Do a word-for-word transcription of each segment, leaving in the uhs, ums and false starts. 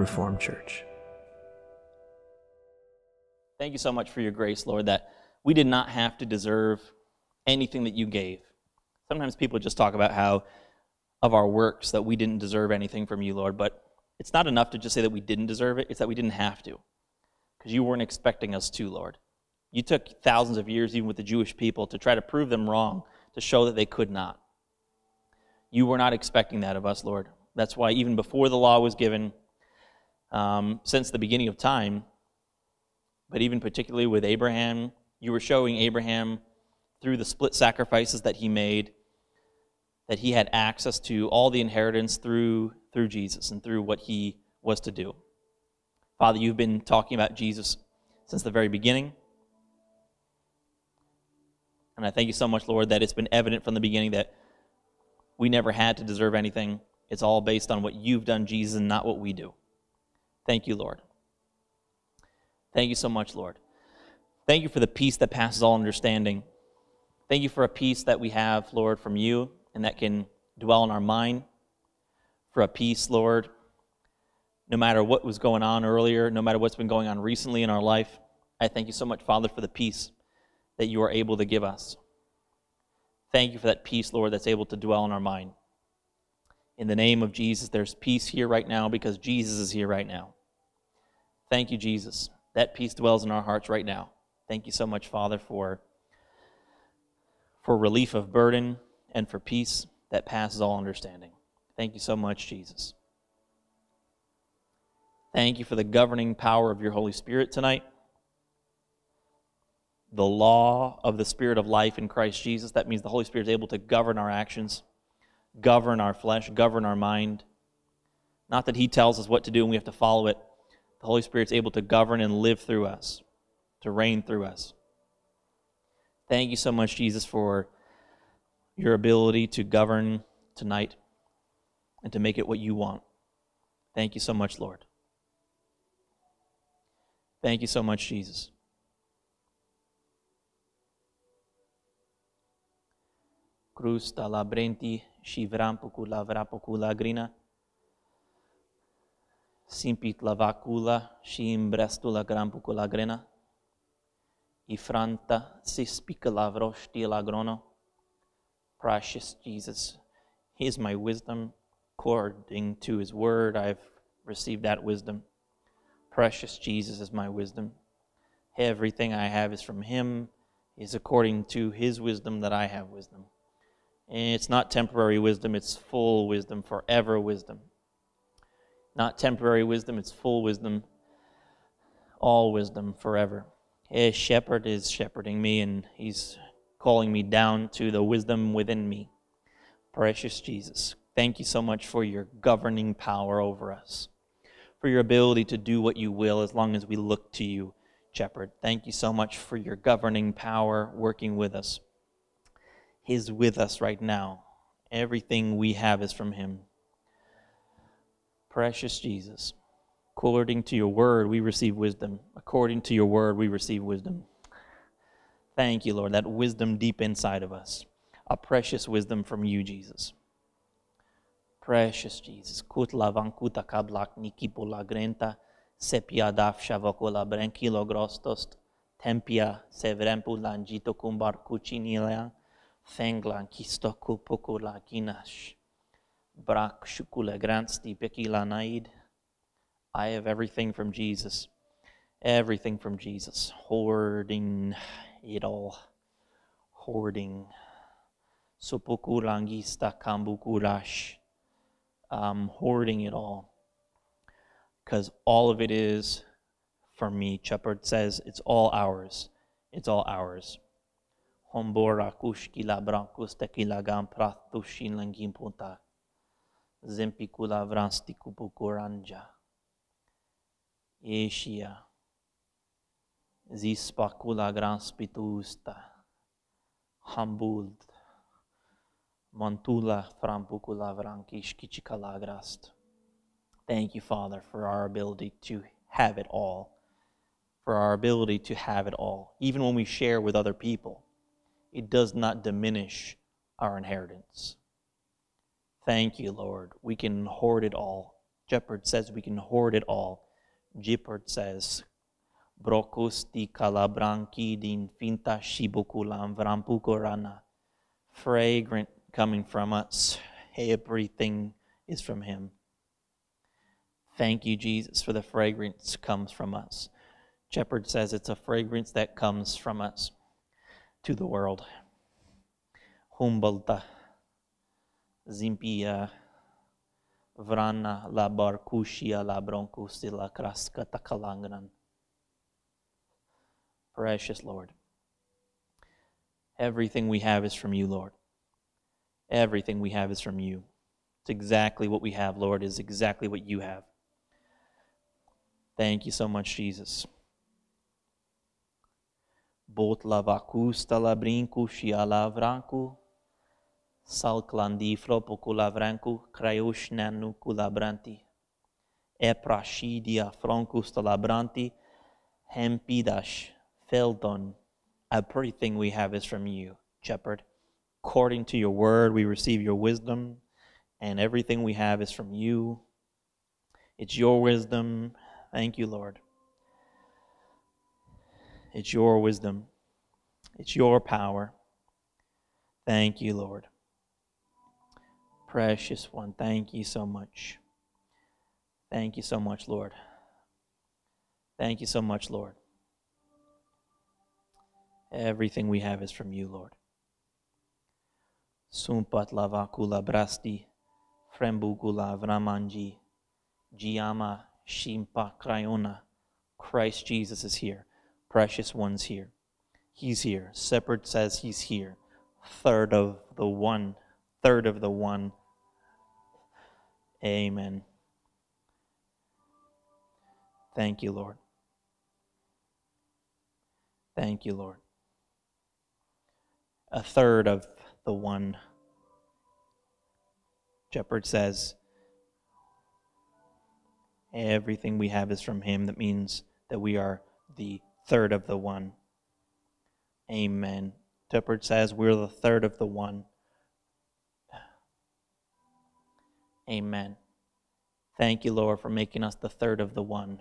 Reformed Church. Thank you so much for your grace, Lord, that we did not have to deserve anything that you gave. Sometimes people just talk about how, of our works, that we didn't deserve anything from you, Lord, but it's not enough to just say that we didn't deserve it, it's that we didn't have to, because you weren't expecting us to, Lord. You took thousands of years, even with the Jewish people, to try to prove them wrong, to show that they could not. You were not expecting that of us, Lord. That's why even before the law was given, um, since the beginning of time, but even particularly with Abraham, you were showing Abraham through the split sacrifices that he made, that he had access to all the inheritance through, through Jesus and through what he was to do. Father, you've been talking about Jesus since the very beginning. And I thank you so much, Lord, that it's been evident from the beginning that we never had to deserve anything. It's all based on what you've done, Jesus, and not what we do. Thank you, Lord. Thank you so much, Lord. Thank you for the peace that passes all understanding. Thank you for a peace that we have, Lord, from you, and that can dwell in our mind. For a peace, Lord, no matter what was going on earlier, no matter what's been going on recently in our life, I thank you so much, Father, for the peace that you are able to give us. Thank you for that peace, Lord, that's able to dwell in our mind. In the name of Jesus, there's peace here right now because Jesus is here right now. Thank you, Jesus. That peace dwells in our hearts right now. Thank you so much, Father, for, for relief of burden and for peace that passes all understanding. Thank you so much, Jesus. Thank you for the governing power of your Holy Spirit tonight. The law of the Spirit of life in Christ Jesus. That means the Holy Spirit is able to govern our actions, govern our flesh, govern our mind. Not that he tells us what to do and we have to follow it. The Holy Spirit's able to govern and live through us, to reign through us. Thank you so much, Jesus, for your ability to govern tonight and to make it what you want. Thank you so much, Lord. Thank you so much, Jesus. Cruz ta labrenti, shivrampuku lavrapuku lagrina. Simpit lavacula, shimbrestu lagrampuku lagrena. Ifranta, sispica lavroshti lagrono. Precious Jesus, he is my wisdom. According to his word, I've received that wisdom. Precious Jesus is my wisdom. Everything I have is from him, is according to his wisdom that I have wisdom. And it's not temporary wisdom, it's full wisdom, forever wisdom. Not temporary wisdom, it's full wisdom, all wisdom forever. His shepherd is shepherding me, and he's calling me down to the wisdom within me. Precious Jesus, thank you so much for your governing power over us, for your ability to do what you will as long as we look to you, shepherd. Thank you so much for your governing power working with us. He's with us right now. Everything we have is from him. Precious Jesus, according to your word, we receive wisdom. According to your word, we receive wisdom. Thank you, Lord, that wisdom deep inside of us. A precious wisdom from you, Jesus. Precious Jesus. Kut lavankuta kablak nikipola grenta, sepia daf shavakola brenkilo grostost, tempia sevrempu langito kumbar kuchinilea, Fenglan kisto kupukula ginash. Brak shukula gransti pekila naid. I have everything from Jesus. Everything from Jesus. Hoarding it all. Hoarding. Supukulangista kambukurash. I'm hoarding it all. Because all of it is for me. Shepherd says it's all ours. It's all ours. Hombora kushkila brankus tequila gam pratushin langim punta. Zempikula vrasti kupukuranja. Eshia. Zispakula granspitusta. Hambuld. Montula frampukula vrankish kichikalagrast. Thank you, Father, for our ability to have it all. For our ability to have it all. Even when we share with other people, it does not diminish our inheritance. Thank you, Lord. We can hoard it all Jeppard says we can hoard it all. Jippard says, Brokusti kalabranki din finta shibukulam vrampukorana. Fragrant coming from us. Everything is from him. Thank you, Jesus, for the fragrance comes from us. Jeppard says it's a fragrance that comes from us to the world. Humbolta, Zimpia, Vrana, la barkushia, la broncusi, la kraska takalangran. Precious Lord. Everything we have is from you, Lord. Everything we have is from you. It's exactly what we have, Lord, is exactly what you have. Thank you so much, Jesus. Bot la vacusta la brincu și ala vrancu, salclandi flopocu la vrancu, craiușneanu cu la branti, eprashidia froncusta la branti, hempidash, feldon. Everything we have is from you, Jeppard. According to your word, we receive your wisdom, and everything we have is from you. It's your wisdom. Thank you, Lord. It's your wisdom. It's your power. Thank you, Lord. Precious one, thank you so much. Thank you so much, Lord. Thank you so much, Lord. Everything we have is from you, Lord. Sumpat lavakula brasti, frembugula vramanji, giama shimpa krayona. Christ Jesus is here. Precious one's here. He's here. Separate says he's here. Third of the one. Third of the one. Amen. Thank you, Lord. Thank you, Lord. A third of the one. Jeppard says, everything we have is from him. That means that we are the third of the one. Amen. Jeppard says we're the third of the one. Amen. Thank you, Lord, for making us the third of the one.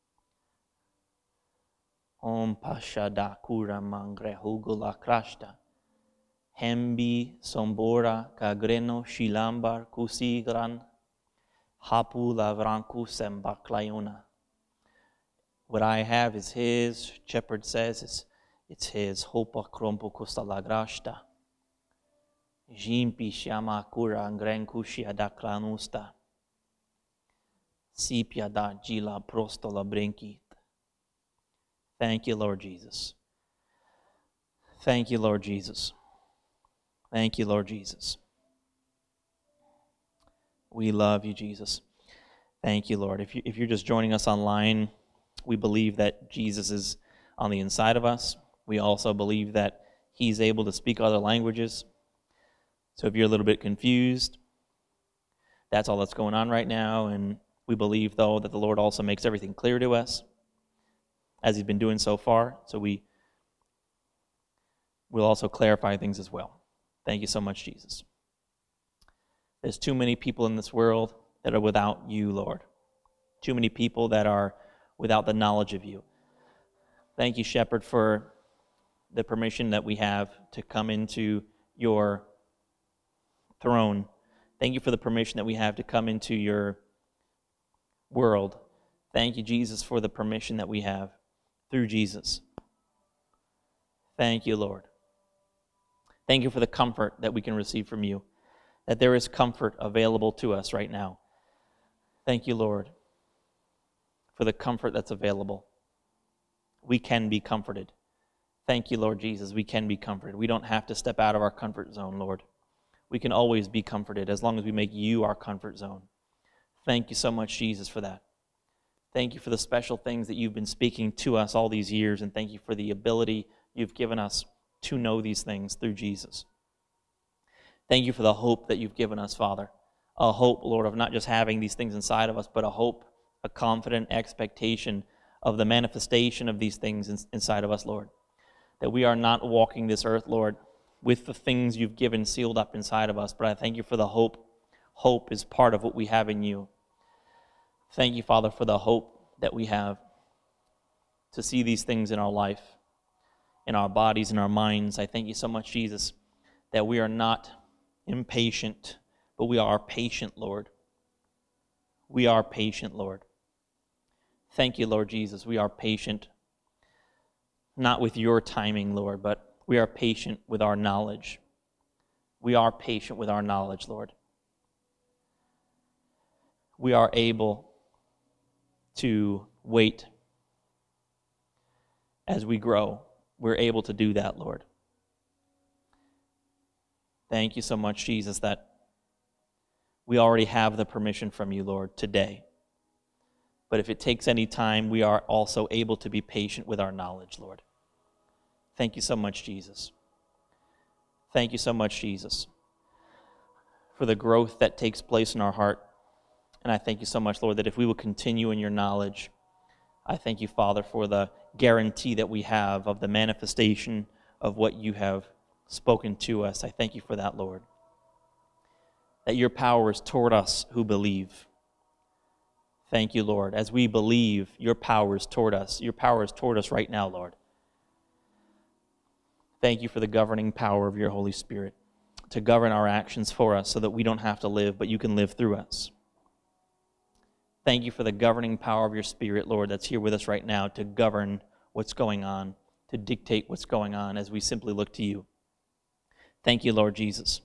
Om pashada kura mangre hugula krashta. Hembi sombora kagreno shilambar kusigran. Hapu lavranku sembaklayona. What I have is his. Jeppard says it's, it's his. Hopa krompo kustalagrashta. Jimpi shama kura angrenkushia da klanusta. Sipia da jila prostola brinkit. Thank you, Lord Jesus. Thank you, Lord Jesus. Thank you, Lord Jesus. We love you, Jesus. Thank you, Lord. If, you, if you're just joining us online, we believe that Jesus is on the inside of us. We also believe that he's able to speak other languages. So if you're a little bit confused, that's all that's going on right now. And we believe, though, that the Lord also makes everything clear to us, as he's been doing so far. So we will also clarify things as well. Thank you so much, Jesus. There's too many people in this world that are without you, Lord. Too many people that are without the knowledge of you. Thank you, Shepherd, for the permission that we have to come into your throne. Thank you for the permission that we have to come into your world. Thank you, Jesus, for the permission that we have through Jesus. Thank you, Lord. Thank you for the comfort that we can receive from you, that there is comfort available to us right now. Thank you, Lord, for the comfort that's available. We can be comforted. Thank you, Lord Jesus, we can be comforted. We don't have to step out of our comfort zone, Lord. We can always be comforted as long as we make you our comfort zone. Thank you so much, Jesus, for that. Thank you for the special things that you've been speaking to us all these years, and thank you for the ability you've given us to know these things through Jesus. Thank you for the hope that you've given us, Father. A hope, Lord, of not just having these things inside of us, but a hope, a confident expectation of the manifestation of these things in, inside of us, Lord. That we are not walking this earth, Lord, with the things you've given sealed up inside of us, but I thank you for the hope. Hope is part of what we have in you. Thank you, Father, for the hope that we have to see these things in our life, in our bodies, in our minds. I thank you so much, Jesus, that we are not impatient, but we are patient, Lord. We are patient, Lord. Thank you, Lord Jesus. We are patient, not with your timing, Lord, but we are patient with our knowledge. We are patient with our knowledge, Lord. We are able to wait as we grow. We're able to do that, Lord. Thank you so much, Jesus, that we already have the permission from you, Lord, today. But if it takes any time, we are also able to be patient with our knowledge, Lord. Thank you so much, Jesus. Thank you so much, Jesus, for the growth that takes place in our heart. And I thank you so much, Lord, that if we will continue in your knowledge, I thank you, Father, for the guarantee that we have of the manifestation of what you have spoken to us. I thank you for that, Lord. That your power is toward us who believe. Thank you, Lord. As we believe, your power is toward us. Your power is toward us right now, Lord. Thank you for the governing power of your Holy Spirit to govern our actions for us so that we don't have to live, but you can live through us. Thank you for the governing power of your Spirit, Lord, that's here with us right now to govern what's going on, to dictate what's going on as we simply look to you. Thank you, Lord Jesus.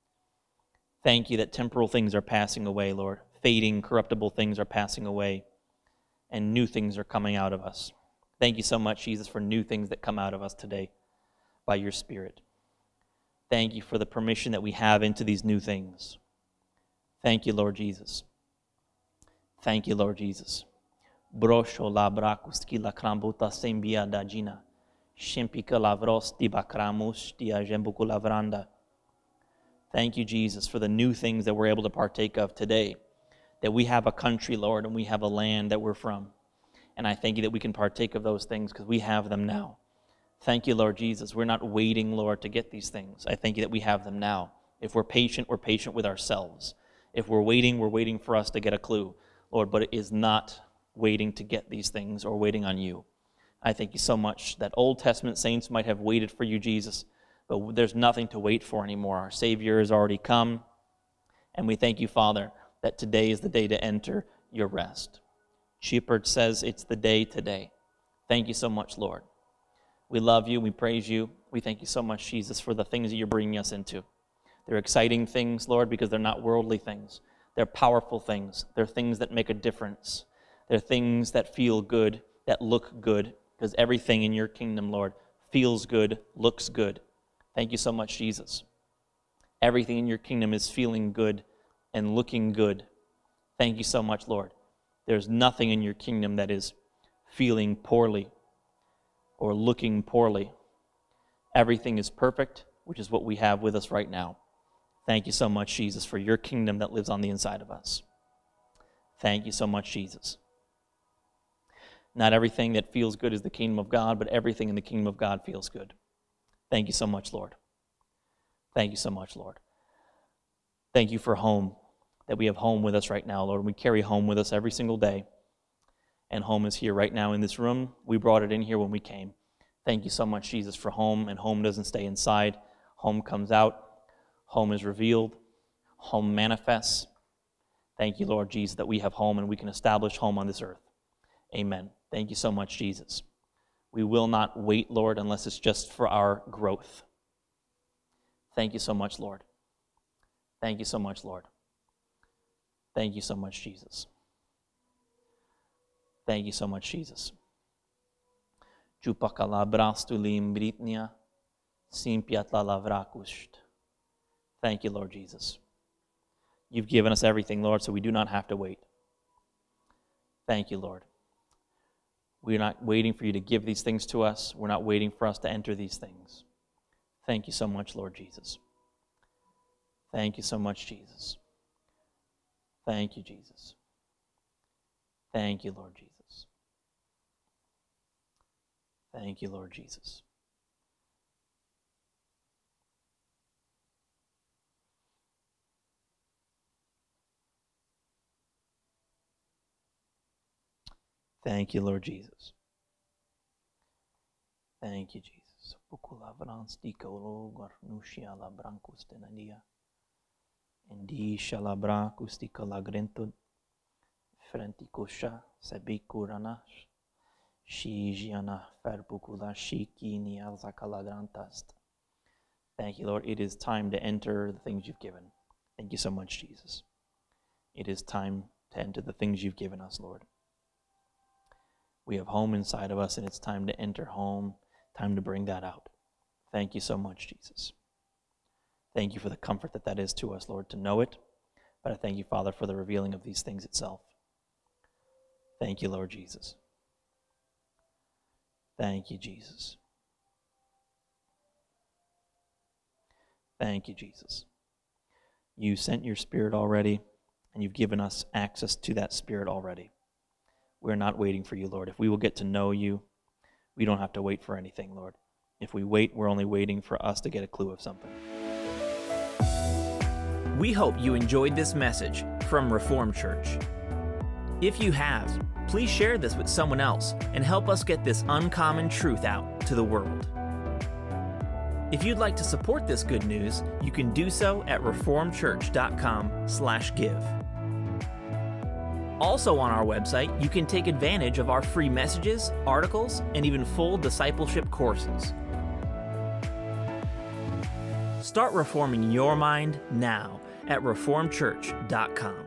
Thank you that temporal things are passing away, Lord. Fading, corruptible things are passing away, and new things are coming out of us. Thank you so much, Jesus, for new things that come out of us today by your Spirit. Thank you for the permission that we have into these new things. Thank you, Lord Jesus. Thank you, Lord Jesus. Brosho la brakuski la krambuta sembia dagina. Shempika lavrosti bakramusti ajembuku lavranda. Thank you, Jesus, for the new things that we're able to partake of today. That we have a country, Lord, and we have a land that we're from. And I thank you that we can partake of those things because we have them now. Thank you, Lord Jesus. We're not waiting, Lord, to get these things. I thank you that we have them now. If we're patient, we're patient with ourselves. If we're waiting, we're waiting for us to get a clue, Lord, but it is not waiting to get these things or waiting on you. I thank you so much that Old Testament saints might have waited for you, Jesus, but there's nothing to wait for anymore. Our Savior has already come, and we thank you, Father, that today is the day to enter your rest. Shepherd says it's the day today. Thank you so much, Lord. We love you. We praise you. We thank you so much, Jesus, for the things that you're bringing us into. They're exciting things, Lord, because they're not worldly things. They're powerful things. They're things that make a difference. They're things that feel good, that look good, because everything in your kingdom, Lord, feels good, looks good. Thank you so much, Jesus. Everything in your kingdom is feeling good and looking good. Thank you so much, Lord. There's nothing in your kingdom that is feeling poorly or looking poorly. Everything is perfect, which is what we have with us right now. Thank you so much, Jesus, for your kingdom that lives on the inside of us. Thank you so much, Jesus. Not everything that feels good is the kingdom of God, but everything in the kingdom of God feels good. Thank you so much, Lord. Thank you so much, Lord. Thank you for home, that we have home with us right now, Lord. We carry home with us every single day, and home is here right now in this room. We brought it in here when we came. Thank you so much, Jesus, for home, and home doesn't stay inside. Home comes out. Home is revealed. Home manifests. Thank you, Lord Jesus, that we have home and we can establish home on this earth. Amen. Thank you so much, Jesus. We will not wait, Lord, unless it's just for our growth. Thank you so much, Lord. Thank you so much, Lord. Thank you so much, Jesus. Thank you so much, Jesus. Thank you, Lord Jesus. You've given us everything, Lord, so we do not have to wait. Thank you, Lord. We're not waiting for you to give these things to us. We're not waiting for us to enter these things. Thank you so much, Lord Jesus. Thank you so much, Jesus. Thank you, Jesus. Thank you, Lord Jesus. Thank you, Lord Jesus. Thank you, Lord Jesus. Thank you, Jesus. Endi shalabra kustika lagrentud, frentikosha sebikuranash, shijiana ferbukula shiki ni alzakalagrantast. Thank you, Lord. It is time to enter the things you've given. Thank you so much, Jesus. It is time to enter the things you've given us, Lord. We have home inside of us, and it's time to enter home, time to bring that out. Thank you so much, Jesus. Thank you for the comfort that that is to us, Lord, to know it. But I thank you, Father, for the revealing of these things itself. Thank you, Lord Jesus. Thank you, Jesus. Thank you, Jesus. You sent your Spirit already, and you've given us access to that Spirit already. We're not waiting for you, Lord. If we will get to know you, we don't have to wait for anything, Lord. If we wait, we're only waiting for us to get a clue of something. We hope you enjoyed this message from Reformed Church. If you have, please share this with someone else and help us get this uncommon truth out to the world. If you'd like to support this good news, you can do so at reformedchurch.com slash give. Also on our website, you can take advantage of our free messages, articles, and even full discipleship courses. Start reforming your mind now at reformed church dot com.